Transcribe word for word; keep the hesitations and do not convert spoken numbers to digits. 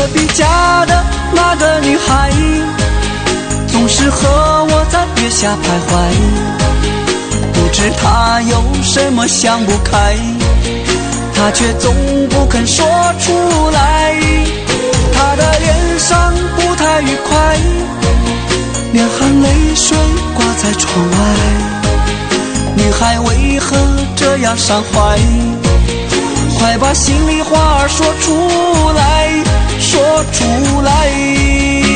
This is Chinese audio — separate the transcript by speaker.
Speaker 1: 壁家的那个女孩，总是和我在月下徘徊，不知她有什么想不开，她却总不肯说出来。她的脸上不太愉快，连含泪水挂在窗外。女孩为何这样伤怀？快把心里话说出来，说出来。